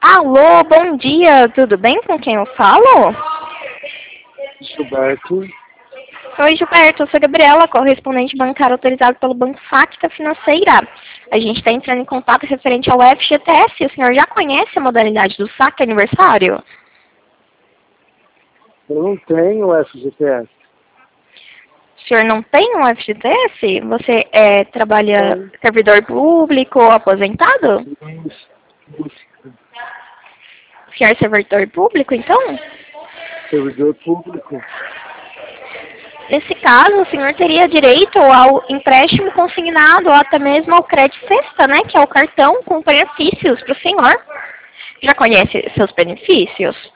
Alô, bom dia, tudo bem? Com quem eu falo? Gilberto. Oi, Gilberto, eu sou Gabriela, correspondente bancário autorizado pelo Banco Facta Financeira. A gente está entrando em contato referente ao FGTS. O senhor já conhece a modalidade do saque aniversário? Eu não tenho FGTS. O senhor não tem um FGTS? Você trabalha Tenho. servidor público ou aposentado? Isso. O senhor é servidor público, então? Servidor público. Nesse caso, o senhor teria direito ao empréstimo consignado ou até mesmo ao crédito cesta, né? Que é o cartão com benefícios para o senhor. Já conhece seus benefícios?